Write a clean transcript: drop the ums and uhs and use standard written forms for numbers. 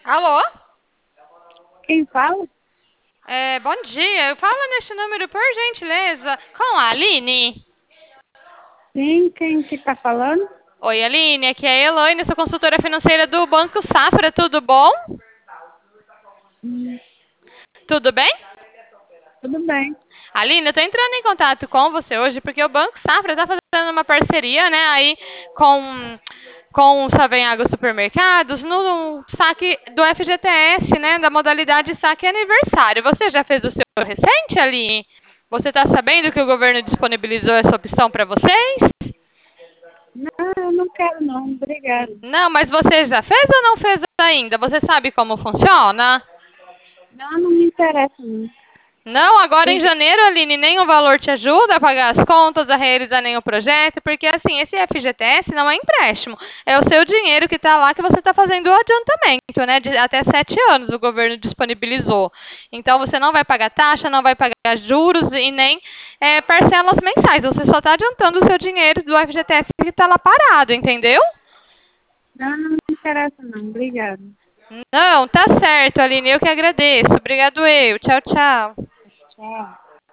Alô? Quem fala? Bom dia. Eu falo neste número, por gentileza, com a Aline. Sim, quem que tá falando? Oi, Aline. Aqui é a Elaine, sou consultora financeira do Banco Safra. Tudo bom? Hum, Tudo bem? tudo bem. Aline, eu estou entrando em contato com você hoje porque o Banco Safra está fazendo uma parceria, né, aí com o Savenhago Supermercados no saque do FGTS, né, da modalidade saque aniversário. Você já fez o seu recente, Aline? Você está sabendo que o governo disponibilizou essa opção para vocês? Não, eu não quero não, obrigada. Não, mas você já fez ou não fez ainda? Você sabe como funciona? Não, não me interessa não. Não, agora em Obriga- janeiro, Aline, nem o valor te ajuda a pagar as contas, a realizar nenhum projeto, porque assim, esse FGTS não é empréstimo, é o seu dinheiro que está lá que você está fazendo o adiantamento, né? De até 7 anos o governo disponibilizou. Então você não vai pagar taxa, não vai pagar juros e nem parcelas mensais, você só está adiantando o seu dinheiro do FGTS que está lá parado, entendeu? Não, não me interessa não, obrigada. Não, tá certo, Aline, eu que agradeço. Obrigado eu. Tchau, tchau. Tchau.